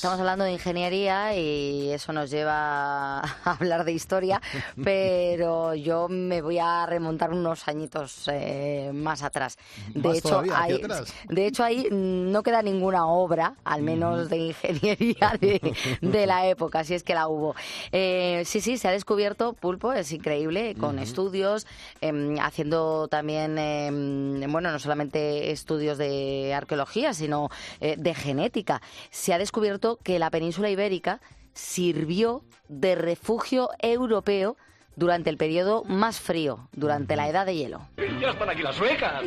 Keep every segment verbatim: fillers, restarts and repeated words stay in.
estamos hablando de ingeniería y eso nos lleva a hablar de historia, pero yo me voy a remontar unos añitos eh, más atrás. De ¿Más hecho, todavía? hay, ¿Hacia atrás? de hecho, ahí no queda ninguna obra, al menos de ingeniería de, de la época, si es que la hubo. Eh, sí, sí, se ha descubierto pulpo, es increíble, con Uh-huh. estudios, eh, haciendo también, eh, bueno, no solamente estudios de arqueología, sino eh, de genética. Se ha descubierto que la península ibérica sirvió de refugio europeo durante el periodo más frío, durante la Edad de Hielo. ¡Ya están aquí las suecas!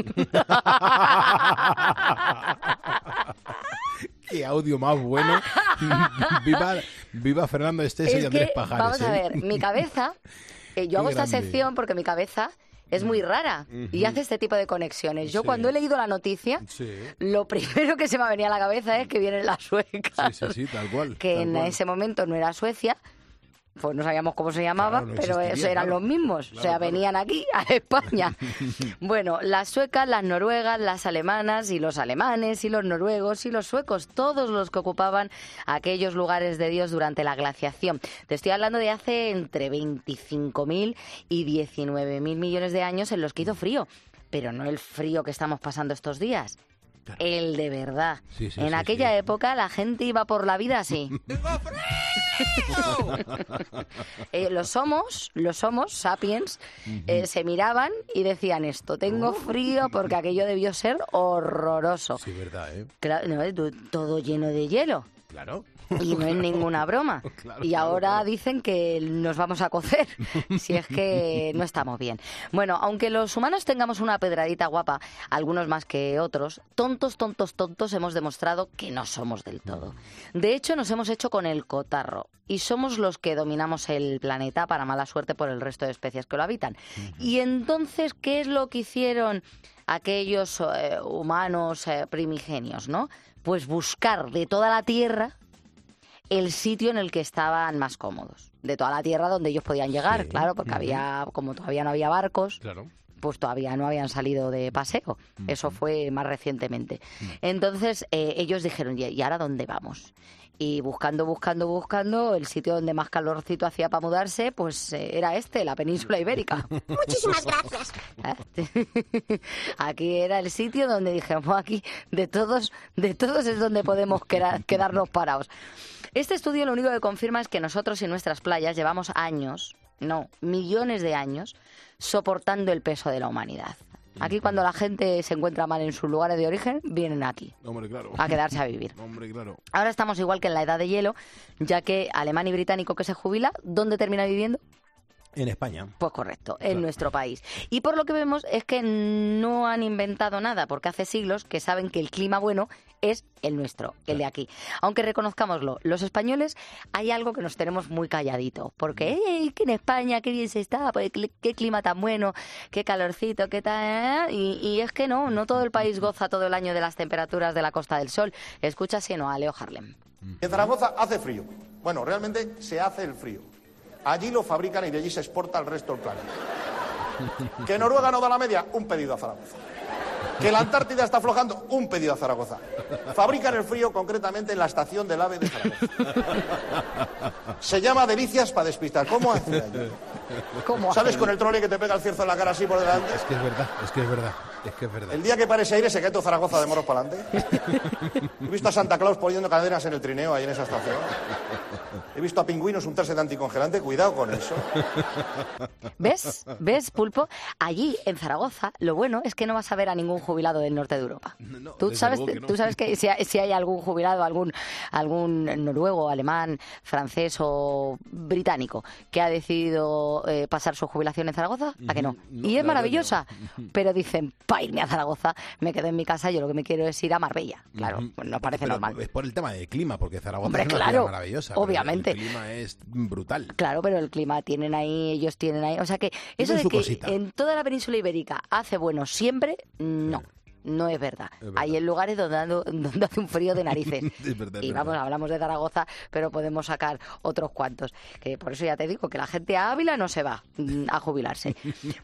¡Qué audio más bueno! viva, viva Fernando Esteso Es y Andrés que, Pajares. vamos a ¿eh? ver, mi cabeza, eh, yo hago Qué esta grande. sección porque mi cabeza es muy rara y hace este tipo de conexiones. Yo Sí. cuando he leído la noticia, Sí. lo primero que se me venía a la cabeza es que vienen las suecas. Sí, sí, sí, tal cual. Que tal en cual. ese momento no era Suecia, pues no sabíamos cómo se llamaba, Claro, no pero existiría, eso eran claro. los mismos, Claro, o sea, claro. venían aquí a España. Bueno, las suecas, las noruegas, las alemanas y los alemanes y los noruegos y los suecos, todos los que ocupaban aquellos lugares de Dios durante la glaciación. Te estoy hablando de hace entre veinticinco mil y diecinueve mil millones de años en los que hizo frío, pero no el frío que estamos pasando estos días. Claro. El de verdad. Sí, sí, en sí, aquella sí. época la gente iba por la vida así. Eh, los homos, los homos sapiens, eh, se miraban y decían esto: tengo frío porque aquello debió ser horroroso. Sí, verdad, ¿eh? Claro, no, to- todo lleno de hielo. Claro. Y no es ninguna broma. Claro, Y claro, ahora claro. dicen que nos vamos a cocer, si es que no estamos bien. Bueno, aunque los humanos tengamos una pedradita guapa, algunos más que otros, tontos, tontos, tontos hemos demostrado que no somos del todo. De hecho, nos hemos hecho con el cotarro y somos los que dominamos el planeta para mala suerte por el resto de especies que lo habitan. Y entonces, ¿qué es lo que hicieron aquellos eh, humanos eh, primigenios, no? Pues buscar de toda la Tierra el sitio en el que estaban más cómodos. De toda la Tierra donde ellos podían llegar, Sí. claro, porque Ujú. había, como todavía no había barcos, Claro. pues todavía no habían salido de paseo. Eso fue más recientemente. Entonces eh, ellos dijeron, ¿y y ahora dónde vamos? Y buscando, buscando, buscando, el sitio donde más calorcito hacía para mudarse, pues eh, era este, la península ibérica. Muchísimas gracias. Aquí era el sitio donde dijimos, aquí de todos, de todos es donde podemos queda- quedarnos parados. Este estudio lo único que confirma es que nosotros y nuestras playas llevamos años, no, millones de años, soportando el peso de la humanidad. Aquí cuando la gente se encuentra mal en sus lugares de origen, vienen aquí Hombre, claro. a quedarse a vivir. Hombre, claro. Ahora estamos igual que en la edad de hielo, ya que alemán y británico que se jubila, ¿dónde termina viviendo? En España. Pues correcto, en Claro. nuestro país. Y por lo que vemos es que no han inventado nada, porque hace siglos que saben que el clima bueno es el nuestro, el de aquí. Aunque reconozcámoslo, los españoles hay algo que nos tenemos muy calladito, porque "Ey, que en España qué bien se está, pues, qué qué clima tan bueno, qué calorcito, qué tal", y, y es que no, no todo el país goza todo el año de las temperaturas de la Costa del Sol. Escucha si no a Leo Harlem. En Zaragoza hace frío. Bueno, realmente se hace el frío. Allí lo fabrican y de allí se exporta al resto del planeta. Que Noruega no da la media, un pedido a Zaragoza. Que la Antártida está aflojando, un pedido a Zaragoza. Fabrican el frío concretamente en la estación del AVE de Zaragoza. Se llama Delicias para despistar. ¿Cómo hace allí? ¿Cómo ¿Sabes hacen? con el trole que te pega el cierzo en la cara así por delante? Es que es verdad, es que es verdad, es que es verdad. El día que pare ese aire se cae todo Zaragoza de moros para adelante. He visto a Santa Claus poniendo cadenas en el trineo ahí en esa estación. He visto a pingüinos untarse de anticongelante. Cuidado con eso. ¿Ves? ¿Ves, Pulpo? Allí, en Zaragoza, lo bueno es que no vas a ver a ningún jubilado del norte de Europa. No, ¿Tú desde sabes, luego que no. tú sabes que si hay, si hay algún jubilado, algún, algún noruego, alemán, francés o británico que ha decidido eh, pasar su jubilación en Zaragoza? ¿A que no? No, Y la es maravillosa. verdad que no. Pero dicen, para irme a Zaragoza, me quedo en mi casa, yo lo que me quiero es ir a Marbella. Claro, Ujú. pues nos parece Pero normal. Es por el tema del clima, porque Zaragoza Hombre, es una claro, ciudad maravillosa. pero obviamente. El clima es brutal. Claro, pero el clima tienen ahí, ellos tienen ahí. O sea que eso Tienen de su que cosita. en toda la península ibérica hace bueno siempre, no. No es verdad. Es verdad. Hay en lugares donde, ando- donde hace un frío de narices. Es verdad, es Y verdad. vamos, hablamos de Zaragoza, pero podemos sacar otros cuantos. Que por eso ya te digo que la gente a Ávila no se va mm, a jubilarse.